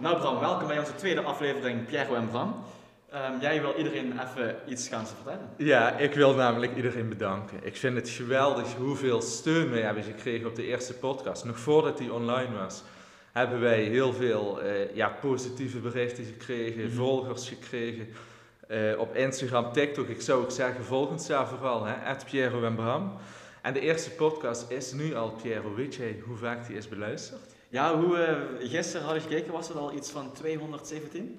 Nou Bram, welkom bij onze tweede aflevering Piero en Bram. Jij wil iedereen even iets gaan vertellen. Ja, ik wil namelijk iedereen bedanken. Ik vind het geweldig hoeveel steun wij hebben gekregen op de eerste podcast. Nog voordat die online was, hebben wij heel veel positieve berichten gekregen, volgers gekregen. Op Instagram, TikTok, ik zou ook zeggen, volg ons daar vooral, @Piero en Bram. En de eerste podcast is nu al, Piero, weet jij hoe vaak die is beluisterd? Ja, gisteren hadden gekeken, was het al iets van 217?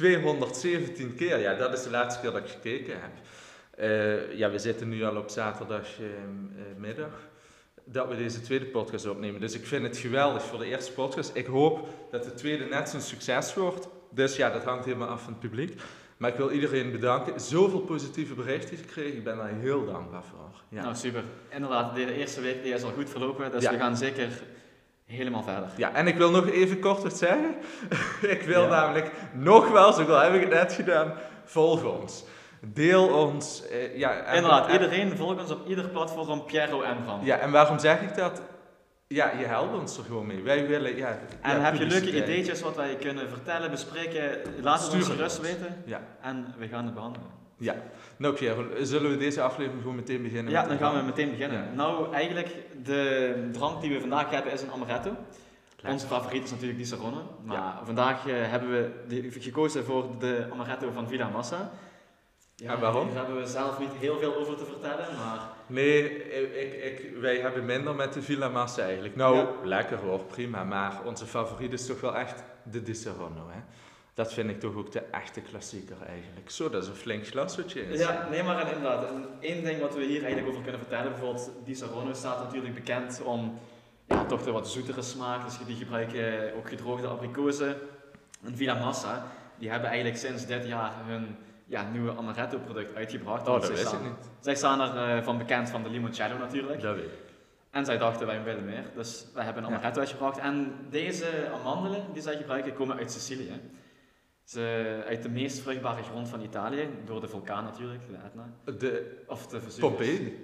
217 keer, ja, dat is de laatste keer dat ik gekeken heb. We zitten nu al op zaterdagmiddag dat we deze tweede podcast opnemen. Dus ik vind het geweldig voor de eerste podcast. Ik hoop dat de tweede net zo'n succes wordt. Dus ja, dat hangt helemaal af van het publiek. Maar ik wil iedereen bedanken. Zoveel positieve berichten gekregen. Ik ben daar heel dankbaar voor. Ja. Nou, super. Inderdaad, de eerste week die is al goed verlopen. Dus we gaan zeker helemaal verder. Ja, en ik wil nog even kort wat zeggen. Ik wil namelijk nog wel, zo heb ik het net gedaan, volg ons. Deel ons. Inderdaad, iedereen volg ons op ieder platform Piero en Bram. Ja, en waarom zeg ik dat? Ja, je helpt ons er gewoon mee. Wij willen, en heb je leuke ideetjes wat wij kunnen vertellen, bespreken, laat het ons gerust weten. Ja. En we gaan het behandelen. Ja. Nou Piero, zullen we deze aflevering gewoon meteen beginnen? Ja, dan gaan we meteen beginnen. Ja. Nou, eigenlijk, de drank die we vandaag hebben is een amaretto. Onze favoriet is natuurlijk die Sarone. Maar vandaag hebben we gekozen voor de amaretto van Villa Massa. Ja, en waarom? Daar hebben we zelf niet heel veel over te vertellen, maar... Nee, wij hebben minder met de Villa Massa eigenlijk. Nou, lekker hoor, prima. Maar onze favoriet is toch wel echt de Di Serono, hè? Dat vind ik toch ook de echte klassieker eigenlijk. Zo, dat is een flink glas wat je is. Ja, nee, maar inderdaad. En één ding wat we hier eigenlijk over kunnen vertellen, bijvoorbeeld Di Serono staat natuurlijk bekend om toch de wat zoetere smaak. Dus die gebruiken ook gedroogde abrikozen. En Villa Massa, die hebben eigenlijk sinds dit jaar hun nieuwe amaretto product uitgebracht. Oh, dat wist ik niet. Zij staan er van bekend van de limoncello natuurlijk. Dat weet ik. En zij dachten, wij willen meer. Dus wij hebben een amaretto uitgebracht. En deze amandelen die zij gebruiken, komen uit Sicilië. Uit de meest vruchtbare grond van Italië, door de vulkaan natuurlijk, de Etna. Of de Vesuvius. Pompeii?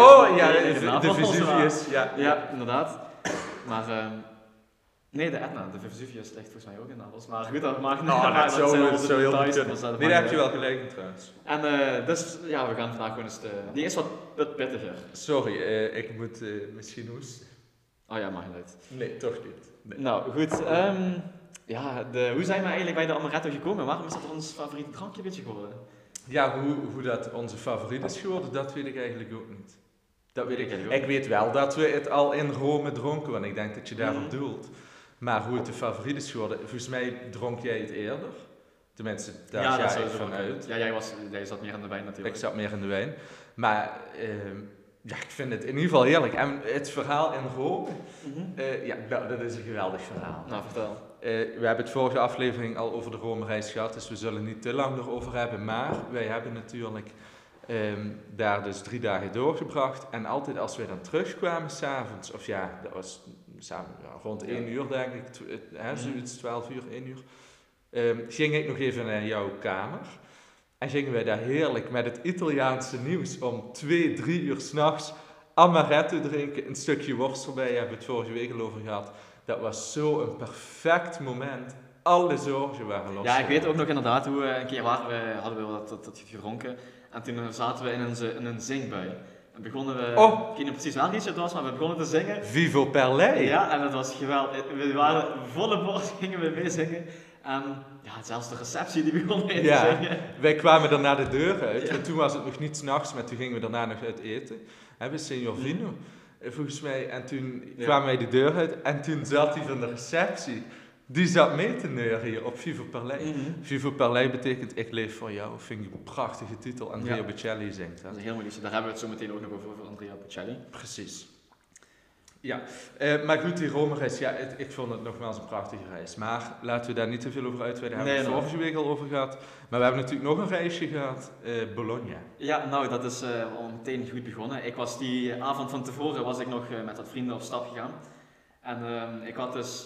De Vesuvius. Ja, inderdaad. Maar nee, de Etna, de Vesuvius ligt volgens mij ook in Napels. Maar goed, dat mag niet. Dat zou heel goed kunnen. Nee, daar heb je wel gelijk in trouwens. En dus ja, we gaan vandaag gewoon eens die is wat pittiger. Sorry, ik moet misschien hoesten. Oh ja, mag je uit. Nee, toch niet. Nee. Nou, goed. Hoe zijn we eigenlijk bij de amaretto gekomen? Waarom is dat ons favoriete drankje beetje geworden? Ja, hoe dat onze favoriet is geworden, dat weet ik eigenlijk ook niet. Dat weet ik eigenlijk ook. Ik weet wel dat we het al in Rome dronken, want ik denk dat je daarop doelt. Maar hoe het de favoriet is geworden, volgens mij dronk jij het eerder. Tenminste, daar ga ik vanuit. Ja, jij zat meer in de wijn natuurlijk. Ik zat meer in de wijn. Maar ik vind het in ieder geval heerlijk. En het verhaal in Rome, dat is een geweldig verhaal. Nou, vertel. We hebben het vorige aflevering al over de Rome-reis gehad, dus we zullen niet te lang erover hebben. Maar wij hebben natuurlijk daar dus 3 dagen doorgebracht. En altijd als wij dan terugkwamen s'avonds, dat was rond 1 uur denk ik, zoiets 12 uur, 1 uur, ging ik nog even naar jouw kamer. En gingen wij daar heerlijk met het Italiaanse nieuws om 2, 3 uur 's nachts amaretto drinken, een stukje worst erbij, hebben we het vorige week al over gehad. Dat was zo een perfect moment. Alle zorgen waren los. Ja, ik weet ook nog inderdaad hoe een keer hadden we dat gedronken. En toen zaten we in een zingbui. En begonnen we, ik weet niet precies welk liedje het was, maar we begonnen te zingen. Vivo per lei. Ja, en dat was geweldig. We waren volle borst, gingen we meezingen. En zelfs de receptie die begon mee te zingen. Wij kwamen daarna de deur uit. En toen was het nog niet 's nachts, maar toen gingen we daarna nog uit eten. Bij Signor Vino. Volgens mij, en toen kwamen wij de deur uit en toen zat hij van de receptie. Die zat mee te neuren hier op Vivo per lei. Vivo per lei betekent ik leef voor jou. Vind ik een prachtige titel. Andrea Bocelli zingt dat. Dat is een heel mooi liedje. Daar hebben we het zo meteen ook nog over Andrea Bocelli. Precies. Ja, maar goed, die Rome-reis, ik vond het nogmaals een prachtige reis. Maar laten we daar niet te veel over uitweiden. Daar hebben we het vorige week al over gehad. Maar we hebben natuurlijk nog een reisje gehad, Bologna. Ja, nou, dat is al meteen goed begonnen. Ik was die avond van tevoren nog met wat vrienden op stap gegaan. En ik had dus,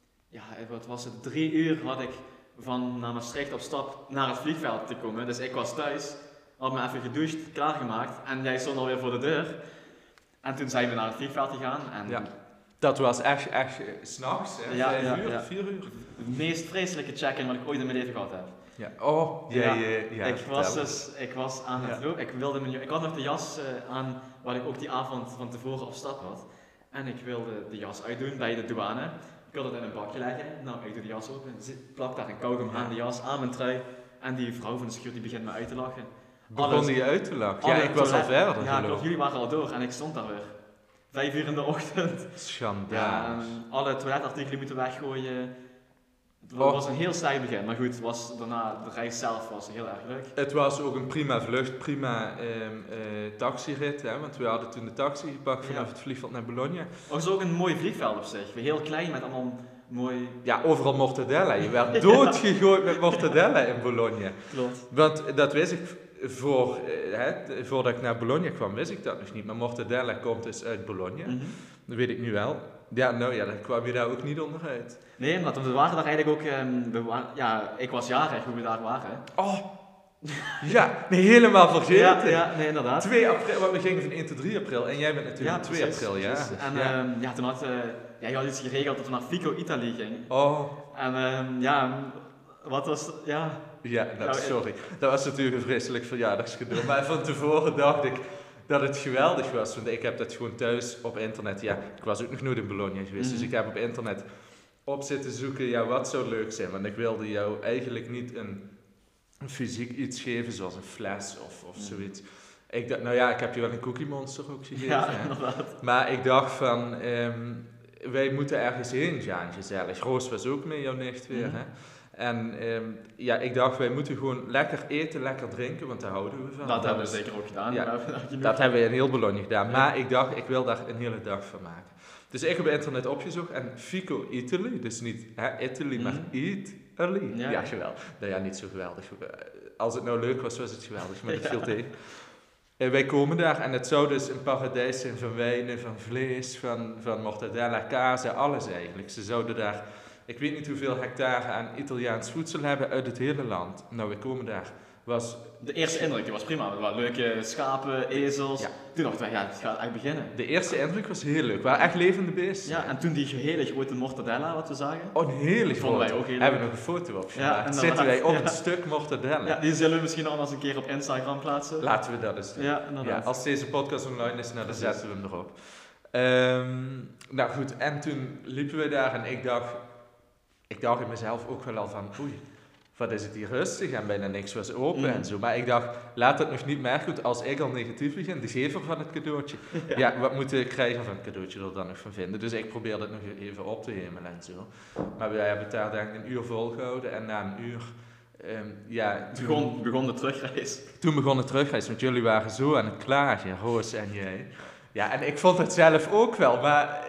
wat was het, 3 uur had ik van naar Maastricht op stap naar het vliegveld te komen. Dus ik was thuis, had me even gedoucht, klaargemaakt en jij stond alweer voor de deur. En toen zijn we naar het vliegveld gegaan en Dat was echt 's'nachts, hè? Ja, 5 uur, ja. 4 uur? De meest vreselijke check-in wat ik ooit in mijn leven gehad heb. Ja. Oh, Ik was aan het lopen, ik had nog de jas aan waar ik ook die avond van tevoren op stap had. En ik wilde de jas uitdoen bij de douane. Ik wilde het in een bakje leggen. Nou, ik doe de jas open, plak daar een kauwgom aan de jas, aan mijn trui. En die vrouw van de security begint me uit te lachen. Begon die uit te lachen? Ja, ik was al verder. Ja, klopt, jullie waren al door en ik stond daar weer. 5 uur in de ochtend. Schandaal. Ja, alle toiletartikelen moeten weggooien. Het was een heel slecht begin, maar goed, daarna de reis zelf was heel erg leuk. Het was ook een prima vlucht, prima taxirit, hè, want we hadden toen de taxi gepakt vanaf het vliegveld naar Bologna. Het was ook een mooi vliegveld op zich, heel klein met allemaal mooi... Ja, overal mortadella. Je werd doodgegooid met mortadella in Bologna. Klopt. Want dat wist ik voordat ik naar Bologna kwam, wist ik dat nog niet. Maar mortadella komt dus uit Bologna. Dat weet ik nu wel. Ja, nou ja, dan kwam je daar ook niet onderuit. Nee, inderdaad, we waren daar eigenlijk ook... ik was jarig hoe we daar waren. Oh, ja, nee, helemaal vergeten. Ja, nee, inderdaad. 2 april, want we gingen van 1 tot 3 april en jij bent natuurlijk 2 april, ja. En toen had je had iets geregeld dat we naar Fico Italy gingen. Oh. En wat was... Ja, sorry. Dat was natuurlijk een vreselijk verjaardagscadeau. Maar van tevoren dacht ik dat het geweldig was. Want ik heb dat gewoon thuis op internet... Ja, ik was ook nog nooit in Bologna geweest. Dus ik heb op internet op zitten zoeken... wat zou leuk zijn? Want ik wilde jou eigenlijk niet een fysiek iets geven... zoals een fles of zoiets. Ik dacht, ik heb je wel een Cookie Monster ook gegeven. Ja, inderdaad. Maar ik dacht van... wij moeten ergens heen gaan, gezellig. Roos was ook mee, jouw nicht weer, hè? En ik dacht, wij moeten gewoon lekker eten, lekker drinken, want daar houden we van. Dat hebben we zeker ook gedaan. Ja, dat hebben we in heel Bologna gedaan. Ja. Maar ik dacht, ik wil daar een hele dag van maken. Dus ik heb op internet opgezocht en Fico Italy, dus niet Italy, maar Italy. Ja, geweldig. Nou ja, niet zo geweldig. Als het nou leuk was, was het geweldig, maar dat viel tegen. Wij komen daar en het zou dus een paradijs zijn van wijnen, van vlees, van mortadella, kaas, alles eigenlijk. Ze zouden daar... Ik weet niet hoeveel hectare aan Italiaans voedsel hebben uit het hele land. Nou, we komen daar. De eerste indruk die was prima. Er waren leuke schapen, ezels. Ja. Toen dachten wij, het gaat echt beginnen. De eerste indruk was heel leuk. Het waren echt levende beesten. Ja, en toen die hele grote mortadella wat we zagen. Oh, een hele grote. Vonden wij ook heel leuk. Hebben we nog een foto op gemaakt. Zitten wij op een stuk mortadella. Ja, die zullen we misschien nog eens een keer op Instagram plaatsen. Laten we dat eens doen. Ja, inderdaad. Als deze podcast online is, dan zetten we hem erop. Nou goed, en toen liepen we daar en ik dacht in mezelf ook wel al van, oei, wat is het hier rustig en bijna niks was open en zo. Maar ik dacht, laat het nog niet merken, goed, als ik al negatief begin, de gever van het cadeautje. Ja, wat moet de krijger van het cadeautje er dan nog van vinden? Dus ik probeerde het nog even op te hemelen en zo. Maar wij hebben het daar denk ik 1 uur volgehouden en na 1 uur... Toen begon de terugreis. Toen begon de terugreis, want jullie waren zo aan het klagen, Roos en jij. Ja, en ik vond het zelf ook wel, maar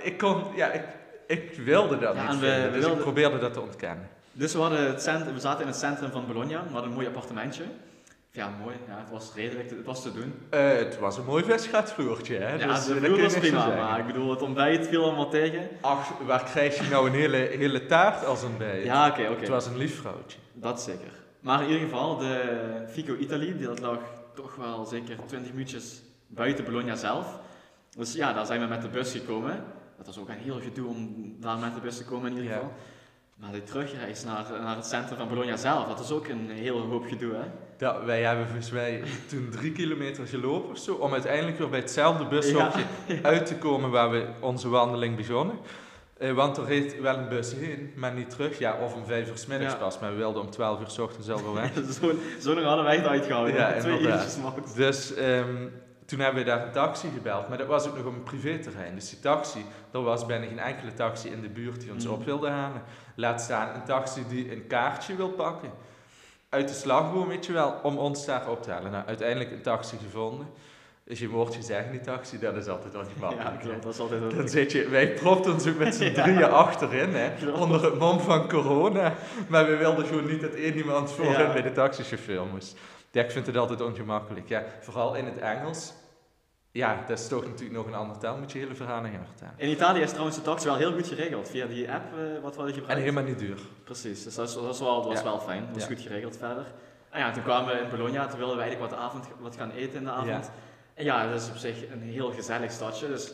ik wilde dat niet vinden, dus ik probeerde dat te ontkennen. Dus we zaten in het centrum van Bologna, we hadden een mooi appartementje. Ja, mooi, het was redelijk, het was te doen. Het was een mooi visgatvloertje, hè? Ja, dus, de vloer was prima, maar ik bedoel, het ontbijt viel allemaal tegen. Ach, waar krijg je nou een hele taart als ontbijt? Ja, oké. Het was een lief vrouwtje. Dat zeker. Maar in ieder geval, de Fico Italy, dat lag toch wel zeker 20 minuutjes buiten Bologna zelf. Dus ja, daar zijn we met de bus gekomen. Dat was ook een heel gedoe om daar met de bus te komen in ieder geval. Maar de terugreis naar het centrum van Bologna zelf, dat is ook een hele hoop gedoe, hè? Ja, wij hebben volgens mij toen 3 kilometer gelopen of zo, om uiteindelijk weer bij hetzelfde bushokje uit te komen waar we onze wandeling begonnen. Want er reed wel een bus heen, maar niet terug. Ja, of om 5 uur 's middags pas, maar we wilden om 12 uur 's ochtends al weer weg. Zo lang hadden wij het uitgehouden. Ja, 2 uurtjes max. Dus toen hebben we daar een taxi gebeld, maar dat was ook nog op een privéterrein. Dus die taxi, er was bijna geen enkele taxi in de buurt die ons op wilde halen. Laat staan een taxi die een kaartje wil pakken. Uit de slagboom, weet je wel, om ons daar op te halen. Nou, uiteindelijk een taxi gevonden. Dus je woordje zeggen die taxi, dat is altijd wat gemakkelijk. Ja, klopt, dat is altijd dan zit je, wij propten ons ook met z'n drieën achterin, hè, onder het mom van corona. Maar we wilden gewoon niet dat één iemand voorin bij de taxichauffeur moest. Ja, ik vind het altijd ongemakkelijk. Ja, vooral in het Engels. Ja, dat is toch natuurlijk nog een andere taal, moet je hele verhalen gaan vertellen. In Italië is trouwens de taxi wel heel goed geregeld, via die app wat we hadden gebruikt. En helemaal niet duur. Precies, dus dat was wel fijn, dat was goed geregeld verder. En ja, toen kwamen we in Bologna, toen wilden we eigenlijk wat gaan eten in de avond. Ja. En ja, dat is op zich een heel gezellig stadje, dus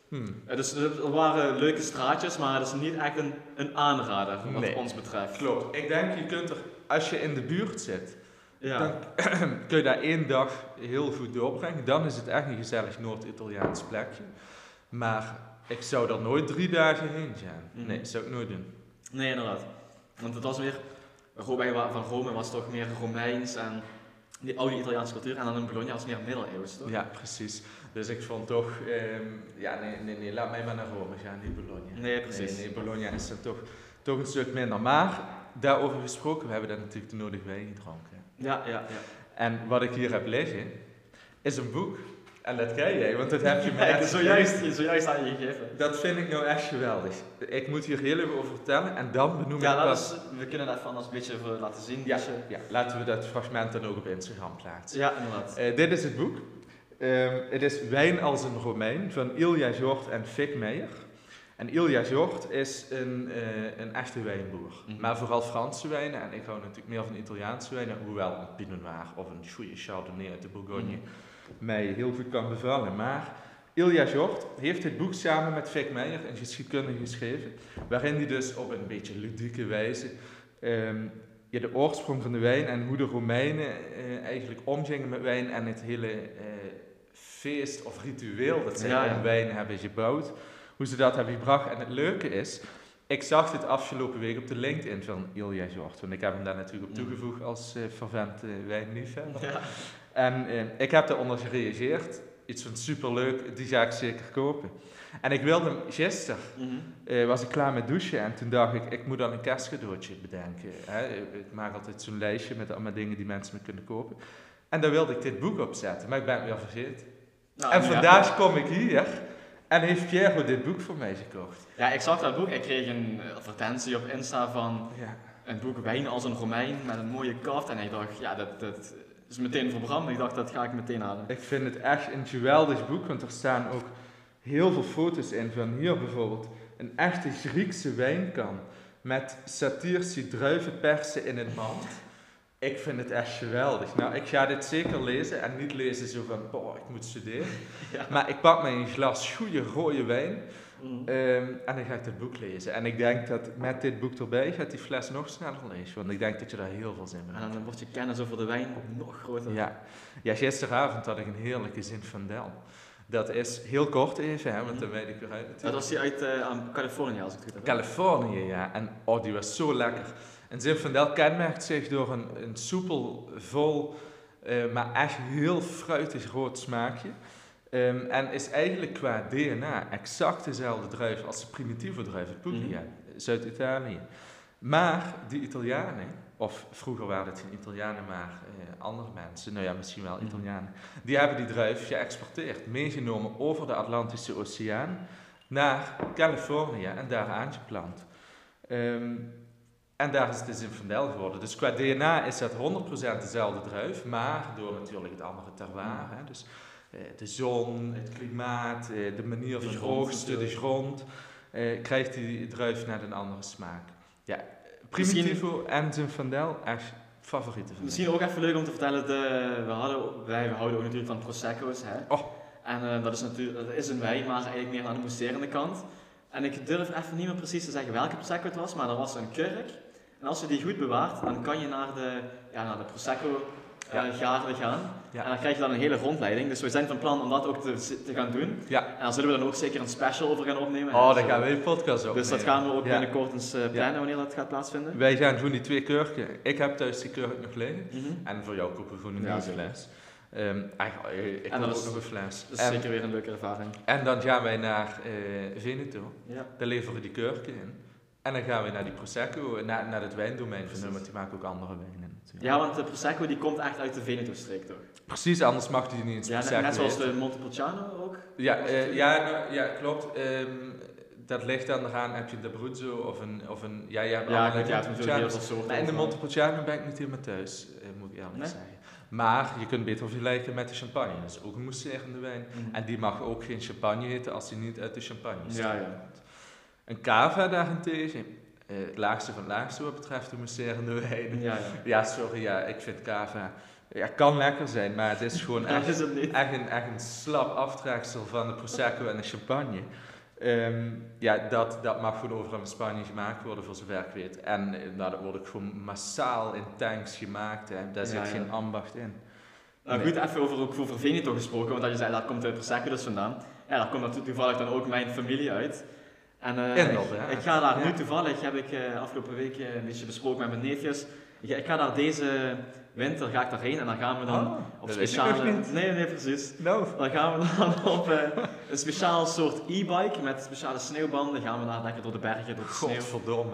Dus er waren leuke straatjes, maar het is niet echt een aanrader wat Nee. ons betreft. Klopt. Ik denk, je kunt er, als je in de buurt zit, Ja. dan kun je daar 1 dag heel goed doorbrengen. Dan is het echt een gezellig Noord-Italiaans plekje. Maar ik zou er nooit 3 dagen heen gaan. Mhm. Nee, dat zou ik nooit doen. Nee, inderdaad. Want het was weer, van Rome was toch meer Romeins en die oude Italiaanse cultuur. En dan in Bologna was meer middeleeuws, toch? Ja, precies. Dus ik vond toch, nee, laat mij maar naar Rome gaan, niet Bologna. Nee, precies. Nee, Bologna is dan toch een stuk minder. Maar, daarover gesproken, we hebben daar natuurlijk de nodige wijn gedronken. Ja. En wat ik hier heb liggen, is een boek. En dat ken jij, want dat heb je me Ja, net zojuist aan je gegeven. Dat vind ik nou echt geweldig. Ik moet hier heel even over vertellen en dan benoem ik Ja, pas... we kunnen dat van als een beetje even laten zien. Ja, Dus, ja, laten we dat fragment dan ook op Instagram plaatsen. ja, inderdaad. Dit is het boek. Het is Wijn als een Romein van Ilja Jort en Fik Meijer. En Ilja Jort is een echte wijnboer. Mhm. Maar vooral Franse wijnen. En ik hou natuurlijk meer van Italiaanse wijnen. Hoewel een Pinot Noir of een goede Chardonnay uit de Bourgogne mij heel goed kan bevallen. Maar Ilja Jort heeft dit boek samen met Fik Meijer, een geschiedkundige, geschreven. Waarin hij dus op een beetje ludieke wijze de oorsprong van de wijn en hoe de Romeinen eigenlijk omgingen met wijn en het hele feest of ritueel dat zij om wijn hebben gebouwd, hoe ze dat hebben gebracht. En het leuke is, ik zag dit afgelopen week op de LinkedIn van Ilja Jort, want ik heb hem daar natuurlijk op toegevoegd als fervent wijnliefhebber. Ja. En ik heb daaronder gereageerd, iets van superleuk, die ga ik zeker kopen. En ik wilde hem gisteren, was ik klaar met douchen en toen dacht ik moet dan een kerstcadeautje bedenken. Hè? Ik maak altijd zo'n lijstje met allemaal dingen die mensen me kunnen kopen. En daar wilde ik dit boek op zetten, maar ik ben het weer vergeten. Nou, en vandaag kom ik hier en heeft Piero dit boek voor mij gekocht. Ja, ik zag dat boek. Ik kreeg een advertentie op Insta van een boek Wijn als een Romein met een mooie kaft. En ik dacht, ja, dat is meteen verbrand. Ik dacht, dat ga ik meteen halen. Ik vind het echt een geweldig boek, want er staan ook heel veel foto's in van hier bijvoorbeeld een echte Griekse wijnkan met Satyrsche druivenpersen in het mand. Ik vind het echt geweldig. Nou, ik ga dit zeker lezen en niet lezen zo van, ik moet studeren. Ja. Maar ik pak mij een glas goede rode wijn en dan ga ik dit boek lezen. En ik denk dat met dit boek erbij gaat die fles nog sneller lezen, want ik denk dat je daar heel veel zin in hebt. En dan wordt je kennis over de wijn nog groter. Ja, gisteravond had ik een heerlijke Zinfandel. Dat is heel kort even, hè, want dan weet ik weer uit natuurlijk. Dat was die uit Californië, als ik het goed heb. Californië, ja. En die was zo lekker. En Zinfandel kenmerkt zich door een soepel, vol, maar echt heel fruitig rood smaakje. En is eigenlijk qua DNA exact dezelfde druif als de primitieve druif, het Puglia, Zuid-Italië. Maar die Italianen, of vroeger waren het geen Italianen, maar andere mensen, nou ja, misschien wel Italianen, die hebben die druif geëxporteerd, meegenomen over de Atlantische Oceaan naar Californië en daar aangeplant. En daar is het de Zinfandel geworden. Dus qua DNA is dat 100% dezelfde druif, maar door natuurlijk het andere terroir, hè, dus de zon, het klimaat, de manier van oogsten, de grond, krijgt die druif net een andere smaak. Ja, Primitivo en Zinfandel, echt favorieten van mij. Misschien ook even leuk om te vertellen, wij houden ook natuurlijk van Prosecco's. Hè? Oh. En dat is een wijn, maar eigenlijk meer aan de mousserende kant. En ik durf even niet meer precies te zeggen welke Prosecco het was, maar er was een kurk. En als je die goed bewaart, dan kan je naar de Prosecco gaarde gaan. Ja. En dan krijg je dan een hele rondleiding. Dus we zijn van plan om dat ook te gaan doen. Ja. En dan zullen we dan ook zeker een special over gaan opnemen. Daar gaan we een podcast op. Dus dat gaan we ook binnenkort eens plannen wanneer dat gaat plaatsvinden. Wij gaan gewoon die 2 kurken. Ik heb thuis die kurk nog liggen. En voor jou kopen we gewoon een nieuwe fles. Ik heb ook nog een fles. Dat is zeker weer een leuke ervaring. En dan gaan wij naar Veneto. Ja. Daar leveren we die kurken in. En dan gaan we naar die Prosecco, naar het wijndomein van hun, want die maken ook andere wijnen natuurlijk. Ja, want de Prosecco die komt echt uit de Veneto-streek toch? Precies, anders mag die niet eens Prosecco net zoals eten. de Montepulciano ook? Ja, klopt. Dat ligt dan eraan, heb je een D'Abruzzo of een je hebt natuurlijk heel veel soorten. Maar in de Montepulciano ben ik niet helemaal thuis, moet ik eerlijk zeggen. Maar je kunt beter vergelijken met de champagne, dat is ook een mousserende wijn. En die mag ook geen champagne heten als die niet uit de champagne komt. Ja. Een cava daarentegen, het laagste van het laagste wat betreft de mousserende wijnen. Ja, sorry, ik vind cava Ja, kan lekker zijn, maar het is gewoon Dat is het niet. echt een slap aftreksel van de Prosecco en de champagne. Ja, dat mag gewoon overal in Spanje gemaakt worden, voor zover ik weet. En dat wordt ook gewoon massaal in tanks gemaakt. Hè. Daar zit geen ambacht in. Nou goed, even over Veneto gesproken, want dat je zei, dat komt uit Prosecco dus vandaan. Ja, daar komt natuurlijk toevallig dan ook mijn familie uit. En ik ga daar nu toevallig, heb ik afgelopen week een beetje besproken met mijn neefjes. Ik ga daar deze winter daarheen en dan gaan we dan op speciale... Nee, precies. No. Dan gaan we dan op een speciaal soort e-bike met speciale sneeuwbanden. Gaan we daar lekker door de bergen, door de sneeuw. Godverdomme.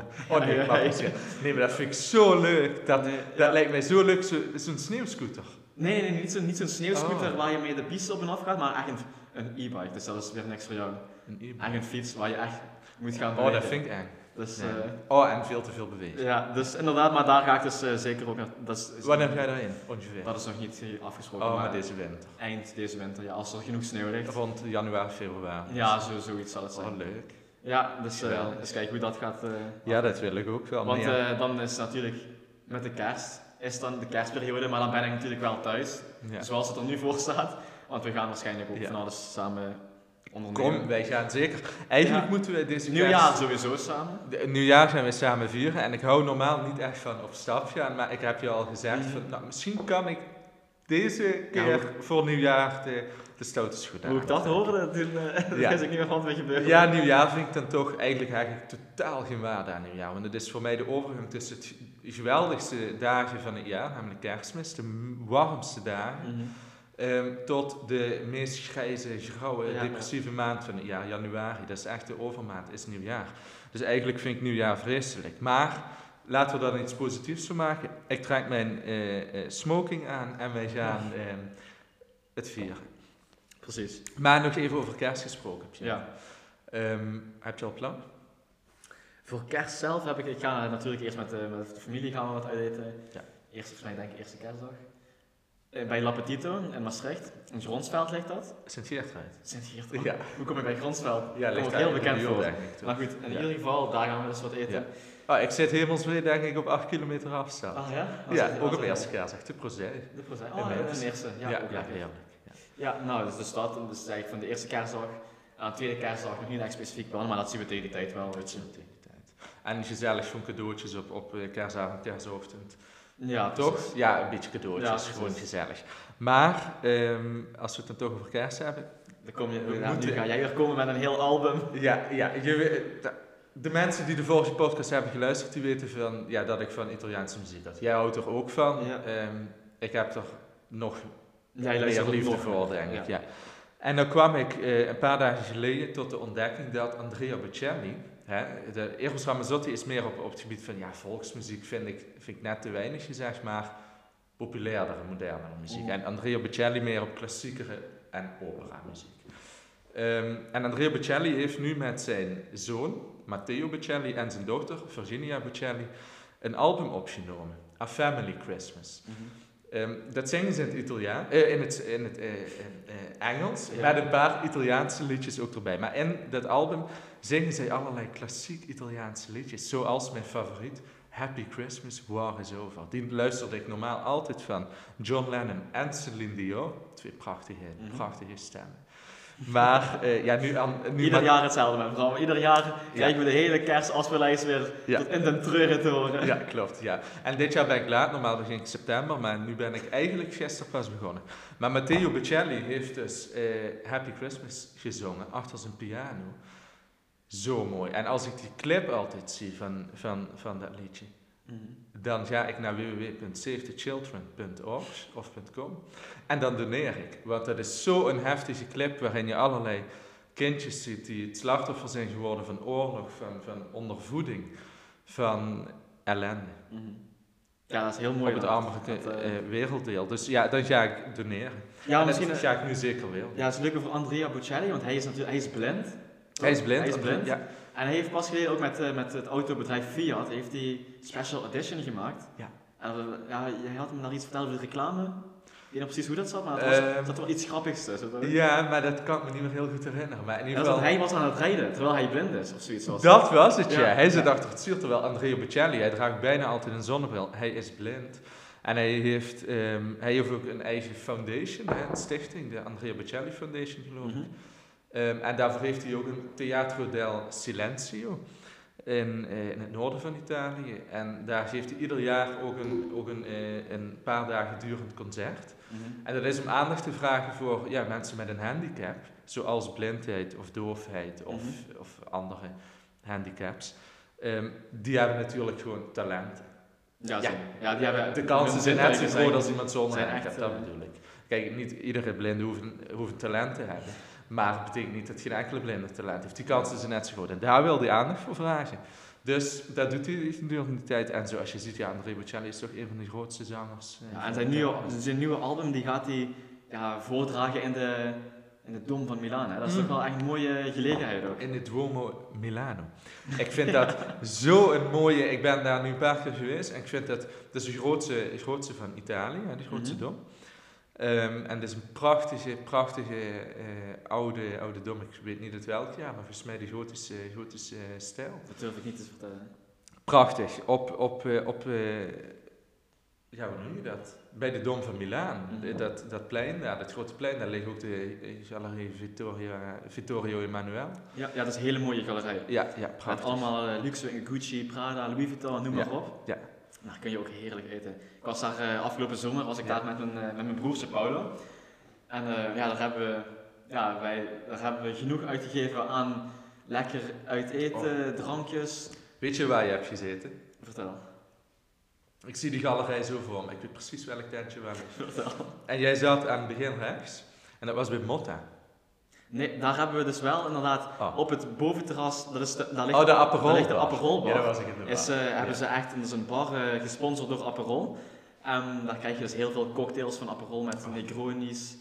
Nee, maar dat vind ik zo leuk. Dat lijkt mij zo leuk, zo'n sneeuwscooter. Nee, niet zo'n sneeuwscooter waar je mee de piste op en af gaat, maar echt een e-bike. Dus dat is weer niks voor jou. Een e-bike? Echt een fiets waar je echt moet gaan bewegen. Dat vind ik eng. Dus, en veel te veel bewegen. Ja, dus inderdaad, maar daar ga ik dus zeker ook naar. Wanneer ga je daarheen, ongeveer? Dat is nog niet afgesproken. Maar deze winter? Eind deze winter, ja, als er genoeg sneeuw ligt. Rond januari, februari. Ja, zoiets zal het zijn. Leuk. Ja, dus kijken hoe dat gaat. Ja, dat wil ik ook wel. Want dan is natuurlijk met de kerst, is dan de kerstperiode, maar dan ben ik natuurlijk wel thuis. Ja. Zoals het er nu voor staat. Want we gaan waarschijnlijk ook van alles samen ondernemen. Kom, wij gaan zeker. Eigenlijk moeten we deze Nieuwjaar sowieso samen. Nieuwjaar gaan we samen vieren. En ik hou normaal niet echt van op stap gaan. Maar ik heb je al gezegd, misschien kan ik deze keer voor nieuwjaar de stoute schoenen. Hoe ik dat hoorde, toen wist ik niet meer van wat gebeurde. Ja, nieuwjaar vind ik dan toch eigenlijk totaal geen waarde aan nieuwjaar. Want het is voor mij de overgang tussen het geweldigste dagen van het jaar, namelijk Kerstmis, de warmste dagen, tot de meest grijze, grauwe, depressieve maand van het jaar, januari. Dat is echt de overmaand, is nieuwjaar. Dus eigenlijk vind ik nieuwjaar vreselijk. Maar laten we daar iets positiefs van maken. Ik trek mijn smoking aan en wij gaan het vieren. Precies. Maar nog even over kerst gesproken. Ja. Heb je al plan? Voor kerst zelf ik ga natuurlijk eerst met de familie gaan we wat uit eten. Ja. Volgens mij denk ik eerste kerstdag. Bij L'Appetito in Maastricht. In Gronsveld ligt dat. Sint-Geertruid. Ja. Hoe kom je bij Gronsveld? Ja, ligt heel bekend voor. Denk ik, maar goed, in ieder geval, daar gaan we dus wat eten. Ja. Ik zit hemelsbreed denk ik op 8 kilometer afstand. Ah ja? Ook op eerste kerstdag, de Prozij. De Prozij, de eerste. Ja, heerlijk. Ja, nou, dus dat. Dus eigenlijk van de eerste kerstdag aan de tweede kerstdag nog niet echt specifiek plannen, maar dat zien we tegen die tijd wel. En gezellig van cadeautjes op kerstavond, kerstochtend. Ja, toch? Precies. Ja, een beetje cadeautjes, gewoon gezellig. Maar, als we het dan toch over kerst hebben... Nu ga jij weer komen met een heel album. Ja, de mensen die de vorige podcast hebben geluisterd, die weten dat ik van Italiaanse muziek had. Jij houdt er ook van. Ja. Ik heb er nog meer liefde voor, denk ik. Ja. En dan kwam ik een paar dagen geleden tot de ontdekking dat Andrea Bocelli... de Eros Ramazzotti is meer op het gebied van volksmuziek vind ik net te weinig gezegd, maar populairdere, modernere muziek. En Andrea Bocelli meer op klassiekere en opera muziek. En Andrea Bocelli heeft nu met zijn zoon, Matteo Bocelli, en zijn dochter, Virginia Bocelli, een album opgenomen, A Family Christmas. Dat zingen ze in het Engels, met een paar Italiaanse liedjes ook erbij. Maar in dat album zingen zij allerlei klassiek Italiaanse liedjes, zoals mijn favoriet, Happy Christmas, War is Over. Die luisterde ik normaal altijd van John Lennon en Celine Dion, twee prachtige stemmen. Maar nu ieder jaar hetzelfde, mijn vrouw. Ieder jaar krijgen we de hele kerstafspeellijst weer tot in den treuren te horen. Ja, klopt. Ja. En dit jaar ben ik laat, normaal begin ik september, maar nu ben ik eigenlijk gisteren pas begonnen. Maar Matteo Bocelli heeft dus Happy Christmas gezongen achter zijn piano. Zo mooi. En als ik die clip altijd zie van dat liedje, dan ga ik naar www.savethechildren.org.com en dan doneer ik. Want dat is zo'n heftige clip waarin je allerlei kindjes ziet die het slachtoffer zijn geworden van oorlog, van ondervoeding, van ellende. Ja, dat is heel mooi. Op het armere werelddeel. Dus ja, dan ga ik doneren. Ja, en misschien dat ga ik nu zeker willen. Ja, het is leuk voor Andrea Bocelli, want hij is blind. Hij is blind. Ja. En hij heeft pas geleden ook met het autobedrijf Fiat heeft die special edition gemaakt. Ja. En jij had me nog iets verteld over de reclame. Ik weet niet precies hoe dat zat, maar het zat wel iets grappigs tussen. Ja, maar dat kan ik me niet meer heel goed herinneren. Maar in ieder geval... hij was aan het rijden, terwijl hij blind is, of zoiets. Dat was het, ja. Hij zit achter het stuur, terwijl Andrea Bocelli, hij draagt bijna altijd een zonnebril. Hij is blind. En hij heeft ook een eigen foundation, een stichting, de Andrea Bocelli Foundation geloof ik. En daarvoor heeft hij ook een Teatro del Silenzio in het noorden van Italië. En daar geeft hij ieder jaar ook een paar dagen durend concert. En dat is om aandacht te vragen voor mensen met een handicap, zoals blindheid of doofheid of andere handicaps. Die hebben natuurlijk gewoon talenten. Ja, die hebben de kansen zijn net zo groot als iemand zonder zijn handicap, echt, dat bedoel ik. Kijk, niet iedere blinde hoeft talent te hebben. Maar het betekent niet dat geen enkele blinde talent heeft. Die kansen zijn net zo groot. En daar wil hij aandacht voor vragen. Dus dat doet hij gedurende die tijd. En zoals je ziet, Andrea Bocelli is toch een van de grootste zangers. En zijn nieuwe album die gaat hij voordragen in de Dom van Milaan. Hè. Dat is toch wel echt een mooie gelegenheid ook. In het Duomo Milano. Ik vind dat zo een mooie... Ik ben daar nu een paar keer geweest. En ik vind dat is de grootste van Italië, de grootste dom. En het is een prachtige oude dom. Ik weet niet het welk jaar, maar volgens mij de gotische stijl. Dat durf ik niet te vertellen. Prachtig. Hoe noem je dat? Bij de Dom van Milaan. Dat plein daar, dat grote plein, daar ligt ook de Galerie Vittorio Emanuele. Ja, dat is een hele mooie galerij. Ja, prachtig. Met allemaal luxe, Gucci, Prada, Louis Vuitton, noem maar op. Ja. Daar kun je ook heerlijk eten. Ik was daar afgelopen zomer daar met mijn broertje Paulo. En daar hebben we genoeg uitgegeven aan lekker uit eten, drankjes. Weet je waar je hebt gezeten? Vertel. Ik zie die galerij zo voor me. Ik weet precies welk tentje waar ik. Vertel. En jij zat aan het begin rechts. En dat was bij Motta. Nee, daar hebben we dus wel inderdaad op het boventerras, daar ligt de Aperol. Daar ligt de Aperol-bar. Ja, dat was ik inderdaad. Hebben ze echt, dat is een bar gesponsord door Aperol. Daar krijg je dus heel veel cocktails van Aperol met Negronis.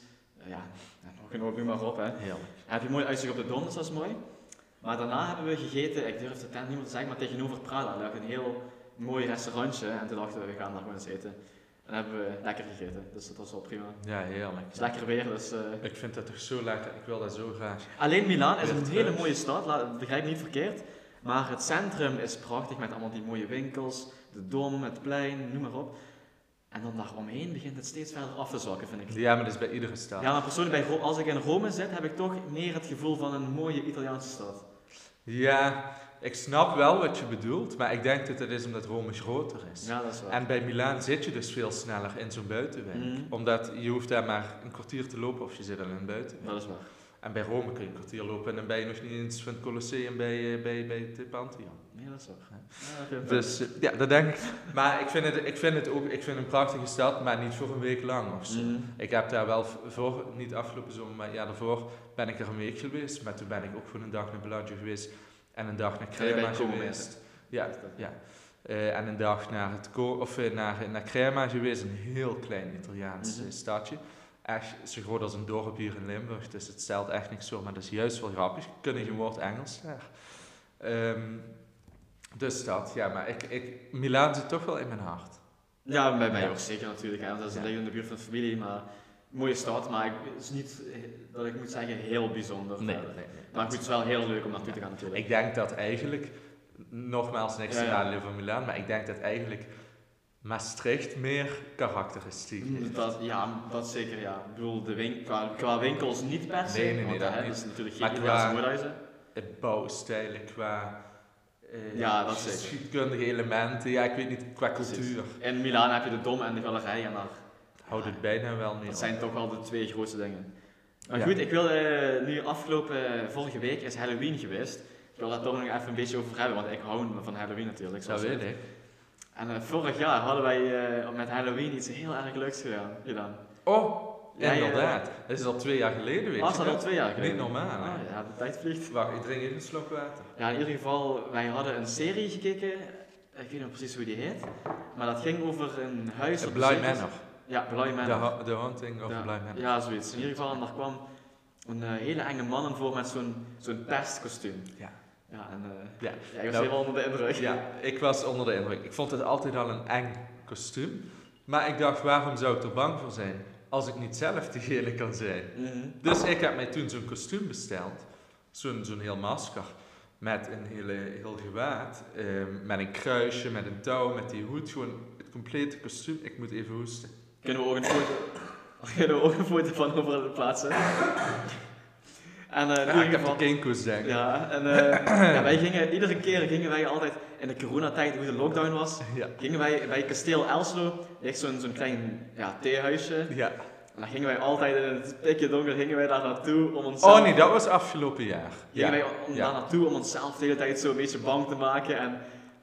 Noem maar op. Hè. Heerlijk. Heb je mooi uitzicht op de Dom, dus dat is mooi. Maar daarna hebben we gegeten, ik durf het niet meer te zeggen, maar tegenover Prada lag een heel mooi restaurantje. En toen dachten we gaan daar gewoon eens eten. En dan hebben we lekker gegeten, dus dat was wel prima. Ja, heerlijk. Het is lekker weer, dus... Ik vind dat toch zo lekker, ik wil dat zo graag. Alleen Milaan is een hele mooie stad, begrijp me niet verkeerd. Maar het centrum is prachtig met allemaal die mooie winkels, de Dom, het plein, noem maar op. En dan daaromheen begint het steeds verder af te zakken, vind ik. Ja, maar dat is bij iedere stad. Ja, maar persoonlijk, als ik in Rome zit, heb ik toch meer het gevoel van een mooie Italiaanse stad. Ja, ik snap wel wat je bedoelt, maar ik denk dat het is omdat Rome groter is. Ja, dat is waar. En bij Milaan zit je dus veel sneller in zo'n buitenwijk. Omdat je hoeft daar maar een kwartier te lopen of je zit al in een buitenwijk. Dat is waar. En bij Rome kun je een kwartier lopen en dan ben je nog niet eens van het Colosseum bij het Pantheon. Nee, dat is waar. Ja. Dus dat denk ik. Maar ik vind het een prachtige stad, maar niet voor een week lang of zo. Ik heb daar wel niet afgelopen zomer, maar daarvoor ben ik er een week geweest. Maar toen ben ik ook voor een dag naar Bellagio geweest en een dag naar Crema geweest. Ja. En een dag naar Crema geweest, een heel klein Italiaans stadje. Echt zo groot als een dorp hier in Limburg, dus het stelt echt niks voor, maar dat is juist wel grappig. Ik kan geen woord Engels daar. Dus dat, maar Milaan zit toch wel in mijn hart. Ja, bij mij ook zeker natuurlijk. Hè. Dat is alleen in de buurt van de familie, maar mooie stad, maar het is niet dat ik moet zeggen heel bijzonder. Nee. Maar goed, het is wel heel leuk om naartoe te gaan natuurlijk. Ik denk dat eigenlijk, nogmaals niks te nadelen van Milaan, maar ik denk dat eigenlijk Maastricht meer karakteristiek heeft. Dat zeker, ja. Ik bedoel, qua winkels niet per se, Nee, dat is natuurlijk geen Italiaanse moordhuizen. Bouwstijlen, qua dat zeker. schietkundige elementen, ik weet niet, qua cultuur. In Milaan heb je de Dom en de galerij en daar houdt het bijna wel mee. Dat zijn toch wel de twee grootste dingen. Maar goed, ik wil nu vorige week is Halloween geweest. Ik wil daar toch nog even een beetje over hebben, want ik hou van Halloween natuurlijk. Dat weet ik. En vorig jaar hadden wij met Halloween iets heel erg leuks gedaan. Oh, inderdaad. Dat is al 2 jaar geleden, weet je. Dat is al 2 jaar geleden. Niet normaal, hè? Ja, de tijd vliegt. Wacht, ik drink even een slok water. Ja, in ieder geval, wij hadden een serie gekeken. Ik weet niet precies hoe die heet. Maar dat ging over een huis op Bly Manor. Ja, Bly Manor. The Haunting of Bly Manor. Ja, zoiets. In ieder geval, en daar kwam een hele enge man in voor met zo'n pestkostuum. Ja. Ik was helemaal onder de indruk. Ja, ik was onder de indruk. Ik vond het altijd al een eng kostuum. Maar ik dacht, waarom zou ik er bang voor zijn als ik niet zelf degene kan zijn? Dus ik heb mij toen zo'n kostuum besteld. Zo'n heel masker. met een heel gewaad, met een kruisje, met een touw, met die hoed, gewoon het complete kostuum. Ik moet even hoesten. Kunnen we ook een foto van over plaatsen? En Ik heb de Kinko's, denk ik. Ja, en iedere keer gingen wij altijd, in de coronatijd, hoe de lockdown was, gingen wij bij Kasteel Elslo, ligt zo'n klein theehuisje. Ja. En dan gingen wij altijd in het pikje donker daar naartoe om onszelf... Oh nee, dat was afgelopen jaar. Gingen wij daar naartoe om onszelf de hele tijd zo een beetje bang te maken. En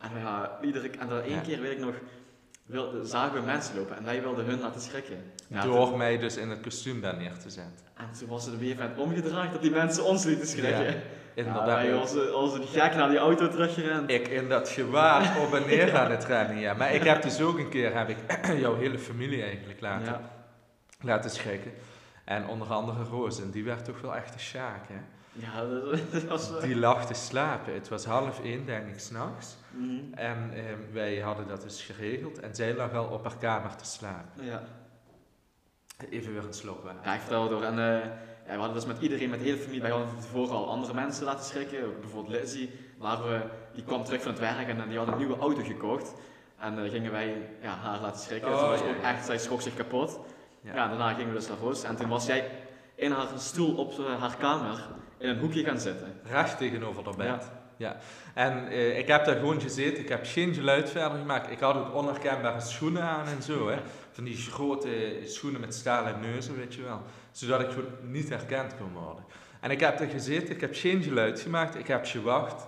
één keer, weet ik nog, zagen we mensen lopen en wij wilden hun laten schrikken. Ja, door mij dus in het kostuum daar neer te zetten. En toen was het op een gegeven moment omgedraaid dat die mensen ons lieten schrikken. Ja, inderdaad. Wij als een gek naar die auto teruggerend. Ik in dat gewaad op en neer aan het rennen, ja. Maar ik heb dus ook een keer, jouw hele familie eigenlijk laten schrikken. En onder andere Roos, en die werd toch wel echt een sjaak, hè. Ja, dat was... Die lag te slapen. Het was 12:30, denk ik, 's nachts. Mm. En wij hadden dat dus geregeld. En zij lag al op haar kamer te slapen. Ja. Even weer een slok water. Ja, ik vertel door. En we hadden dus met iedereen, met de hele familie, wij hadden tevoren al andere mensen laten schrikken. Ook bijvoorbeeld Lizzie, die kwam terug van het werk en die had een nieuwe auto gekocht. En dan gingen wij haar laten schrikken. Oh, dus was ook echt, zij schrok zich kapot. Ja. Daarna gingen we dus naar Roos. En toen was jij in haar stoel op haar kamer in een hoekje gaan zitten. Recht tegenover haar bed. Ja. En ik heb daar gewoon gezeten. Ik heb geen geluid verder gemaakt. Ik had ook onherkenbare schoenen aan en zo. Hè. Van die grote schoenen met stalen neuzen, weet je wel. Zodat ik gewoon niet herkend kon worden. En ik heb daar gezeten. Ik heb geen geluid gemaakt. Ik heb gewacht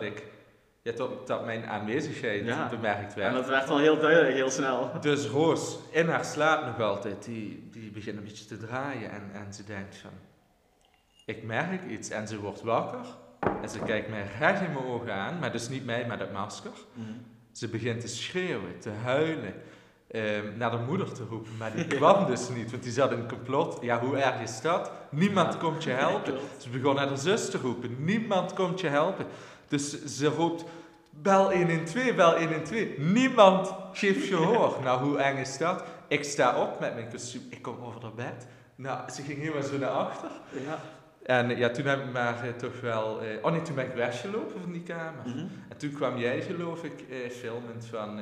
tot mijn aanwezigheid bemerkt werd. En dat werd wel heel duidelijk, heel snel. Dus Roos, in haar slaap nog altijd, die begint een beetje te draaien. En ze denkt van, ik merk iets. En ze wordt wakker. En ze kijkt mij recht in mijn ogen aan, maar dus niet mij, maar dat masker. Mm. Ze begint te schreeuwen, te huilen, naar de moeder te roepen. Maar die kwam dus niet, want die zat in een complot. Ja, hoe erg is dat? Niemand komt je helpen. Ze begon naar de zus te roepen. Niemand komt je helpen. Dus ze roept, bel 112, bel 112. Niemand geeft gehoor. Nou, hoe eng is dat? Ik sta op met mijn kostuum. Ik kom over haar bed. Nou, ze ging helemaal zo naar achter. Ja. En toen heb ik maar toch wel... toen ben ik weggelopen van die kamer. Mm-hmm. En toen kwam jij, geloof ik, filmend van...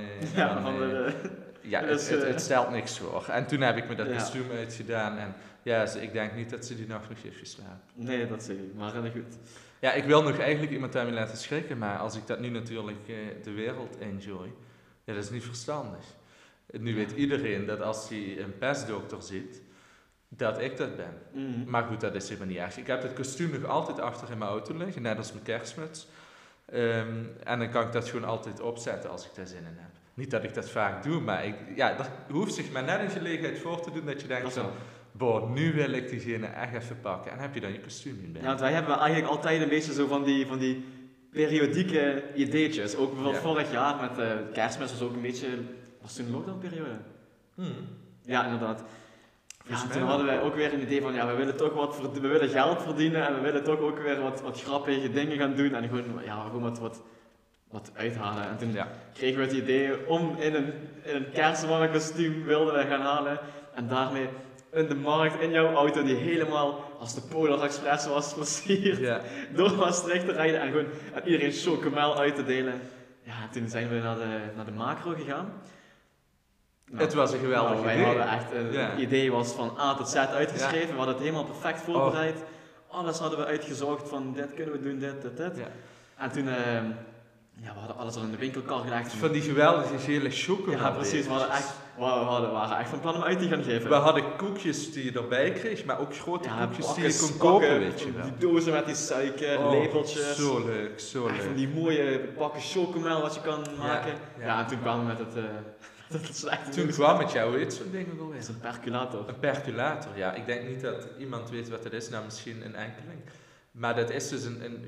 het stelt niks voor. En toen heb ik me dat kostuum uitgedaan. En ik denk niet dat ze die nacht nog heeft geslapen. Nee, dat zeg ik. Maar goed. Ja, ik wil nog eigenlijk iemand aan me laten schrikken. Maar als ik dat nu natuurlijk de wereld enjoy... Ja, dat is niet verstandig. Nu weet iedereen dat als hij een pestdokter ziet... dat ik dat ben. Mm. Maar goed, dat is helemaal niet erg. Ik heb het kostuum nog altijd achter in mijn auto liggen, net als mijn kerstmuts. En dan kan ik dat gewoon altijd opzetten als ik daar zin in heb. Niet dat ik dat vaak doe, maar er hoeft zich maar net een gelegenheid voor te doen dat je denkt van, nu wil ik diegene echt even pakken. En heb je dan je kostuum in bij. Ja, want wij hebben eigenlijk altijd een beetje zo van die periodieke ideetjes. Ook bijvoorbeeld vorig jaar met kerstmis was ook een beetje, was toen een lockdownperiode? Ja, inderdaad. Ja, toen hadden wij ook weer een idee van, we willen toch we willen geld verdienen en we willen toch ook weer wat grappige dingen gaan doen en gewoon wat uithalen. En toen kregen we het idee om in een kerstmannenkostuum wilden wij gaan halen en daarmee in de markt, in jouw auto die helemaal als de Polar Express was versierd, door Maastricht te rijden en gewoon aan iedereen chocomel uit te delen. Ja, toen zijn we naar de macro gegaan. Nou, het was een geweldig idee. Wij hadden echt een idee was van A tot Z uitgeschreven. We hadden het helemaal perfect voorbereid. Alles hadden we uitgezocht van dit kunnen we doen, dit. Ja. En toen, we hadden alles al in de winkelkar gelegd. Van die geweldige gele chocolade. Ja, precies. We waren echt van plan om uit te gaan geven. We hadden koekjes die je erbij kreeg, maar ook grote koekjes die je kon kopen, weet je wel. Die dozen met die suiker, lepeltjes. Zo leuk, zo leuk. Van die mooie pakken chocomel wat je kan maken. Ja, en toen kwamen we met het... Toen kwam het jou iets zo'n ding ook is een percolator. Een percolator, ja. Ik denk niet dat iemand weet wat het is, nou misschien een enkeling. Maar dat is dus een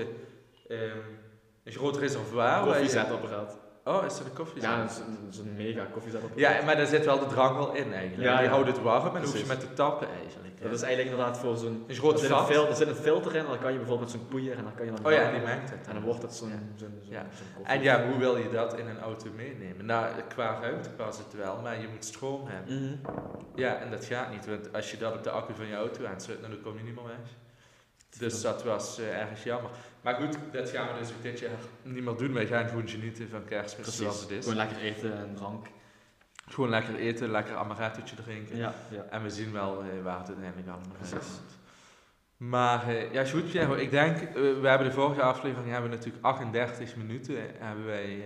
groot reservoir. Koffiezetapparaat. Oh, is dat een koffiezetapparaat? Ja, dat is een mega koffiezetapparaat. Ja, maar daar zit wel de drang wel in eigenlijk. Ja, die houdt het warm en dan hoef je met te tappen eigenlijk. Dat is eigenlijk inderdaad voor zo'n... Een groot vat. Er zit een filter in, dan kan je bijvoorbeeld met zo'n poeier en dan kan je dan... en die mengt het. En dan wordt het zo'n koffie. En hoe wil je dat in een auto meenemen? Nou, qua ruimte past het wel, maar je moet stroom hebben. Mm-hmm. Ja, en dat gaat niet, want als je dat op de accu van je auto aansluit, dan kom je niet meer weg. Dus dat was erg jammer. Maar goed, dat gaan we dus ook dit jaar niet meer doen. Wij gaan gewoon genieten van Kerstmis zoals het is. Gewoon lekker eten en drank. Gewoon lekker eten, lekker amarettootje drinken. Ja. En we zien wel waar het uiteindelijk allemaal is. Maar ja, is goed, Piero. Ik denk, we hebben de vorige aflevering natuurlijk 38 minuten hebben wij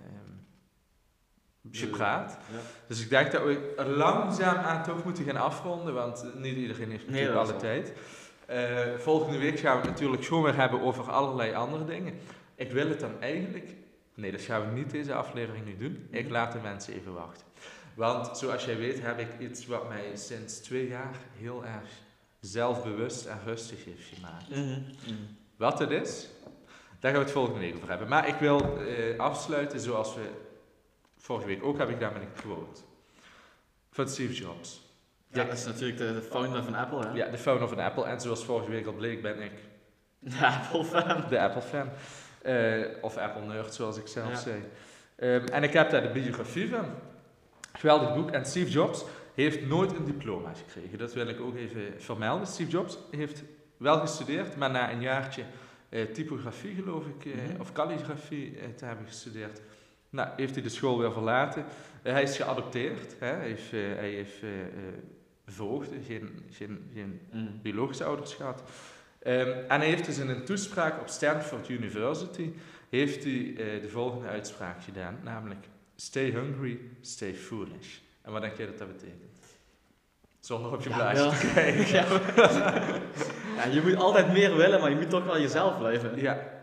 gepraat. Ja. Dus ik denk dat we er langzaam aan toch moeten gaan afronden, want niet iedereen heeft natuurlijk alle tijd. Volgende week gaan we het natuurlijk gewoon weer hebben over allerlei andere dingen. Ik wil het dan eigenlijk... Nee, dat gaan we niet deze aflevering nu doen. Ik laat de mensen even wachten. Want zoals jij weet heb ik iets wat mij sinds 2 jaar heel erg zelfbewust en rustig heeft gemaakt. Wat het is, daar gaan we het volgende week over hebben. Maar ik wil afsluiten zoals we vorige week ook hebben gedaan met een quote van Steve Jobs. Ja, dat is natuurlijk de founder van Apple, hè? Ja, de founder van Apple. En zoals vorige week al bleek, ben ik de Apple-fan. De Apple-fan. Of Apple-nerd, zoals ik zelf zei. En ik heb daar de biografie van. Geweldig boek. En Steve Jobs heeft nooit een diploma gekregen. Dat wil ik ook even vermelden. Steve Jobs heeft wel gestudeerd, maar na een jaartje typografie, geloof ik, of kalligrafie te hebben gestudeerd, nou, heeft hij de school weer verlaten. Hij is geadopteerd. Hè. Hij heeft voogden, geen biologische ouders gehad. En hij heeft dus in een toespraak op Stanford University heeft hij de volgende uitspraak gedaan, namelijk stay hungry, stay foolish. En wat denk jij dat dat betekent? Zonder op je blaadje te kijken. Ja, je moet altijd meer willen, maar je moet toch wel jezelf blijven.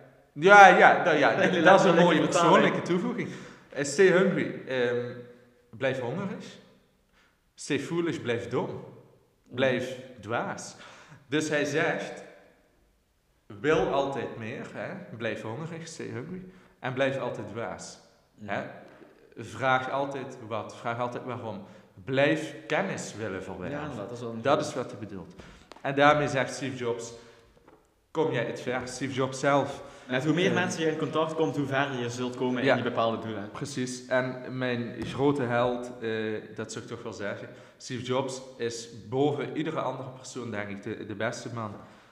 Dat is een mooie persoonlijke toevoeging. Stay hungry, blijf hongerig. Stay foolish, blijf dom. Blijf dwaas. Dus hij zegt, wil altijd meer, hè? Blijf hongerig, stay hungry. En blijf altijd dwaas. Hè? Vraag altijd wat, vraag altijd waarom. Blijf kennis willen verwerven. Ja, dat is wat hij bedoelt. En daarmee zegt Steve Jobs, kom jij het ver. Steve Jobs zelf. Net hoe meer mensen je in contact komt, hoe verder je zult komen in die bepaalde doelen. Precies. En mijn grote held, dat zou ik toch wel zeggen, Steve Jobs is boven iedere andere persoon, denk ik, de beste man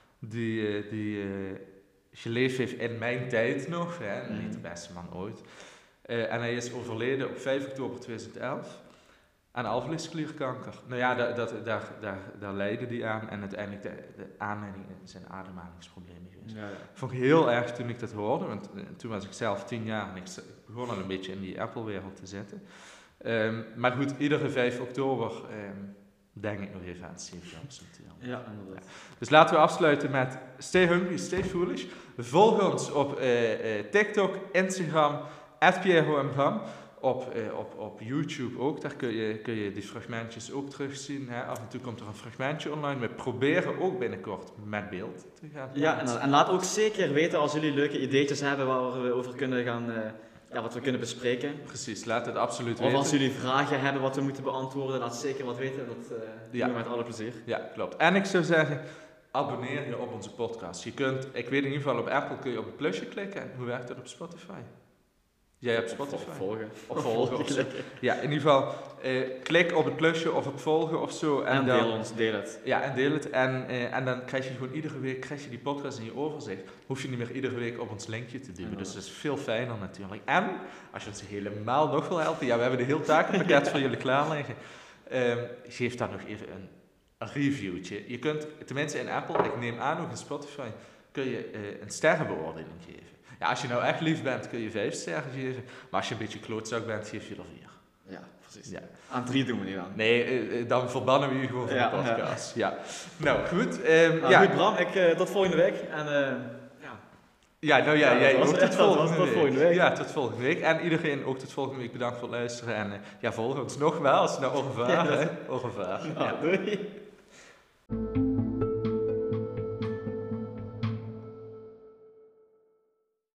die geleefd heeft in mijn tijd nog. Hè? Niet de beste man ooit. En hij is overleden op 5 oktober 2011 aan alvleesklierkanker. Nou ja, daar leidde hij aan en uiteindelijk de aanleiding zijn ademhalingsproblemen geweest. Ja. Vond ik heel erg toen ik dat hoorde, want toen was ik zelf 10 jaar en ik begon al een beetje in die Apple-wereld te zitten. Maar goed, iedere 5 oktober denk ik nog even aan Steve Jobs natuurlijk. Ja, inderdaad. Dus laten we afsluiten met stay hungry, stay foolish. Volg ons op TikTok, Instagram, @PierroMBram. Op YouTube ook, daar kun je die fragmentjes ook terugzien. Hè. Af en toe komt er een fragmentje online. We proberen ook binnenkort met beeld te gaan. Ja, en laat ook zeker weten als jullie leuke ideetjes hebben waar we over kunnen gaan, wat we kunnen bespreken. Precies, laat het absoluut weten. Of als jullie vragen hebben wat we moeten beantwoorden, laat zeker wat weten. Dat doen we met alle plezier. Ja, klopt. En ik zou zeggen, abonneer je op onze podcast. Je kunt, ik weet in ieder geval op Apple kun je op het plusje klikken. En hoe werkt dat op Spotify? Jij hebt Spotify? Op volgen. Ja, in ieder geval, klik op het plusje of op volgen of zo. En deel het. Ja, en deel het. En dan krijg je gewoon iedere week die podcast in je overzicht. Hoef je niet meer iedere week op ons linkje te duwen. Dus dat is veel fijner natuurlijk. En, als je ons helemaal nog wil helpen, we hebben de hele takenpakket voor jullie klaar liggen. Geef dan nog even een reviewtje. Je kunt, tenminste in Apple, ik neem aan ook in Spotify, kun je een sterrenbeoordeling geven. Ja, als je nou echt lief bent, kun je 5 sterren geven. Maar als je een beetje klootzak bent, geef je er 4. Ja, precies. Ja. Aan 3 doen we niet aan. Nee, dan verbannen we je gewoon van de podcast. Ja. Nou, goed. Goed, Bram. Tot volgende week. En, jij ook tot volgende week. week. Ja, tot volgende week. En iedereen ook tot volgende week bedankt voor het luisteren. En volg ons nog wel. Als nou au revoir. Au revoir. Doei.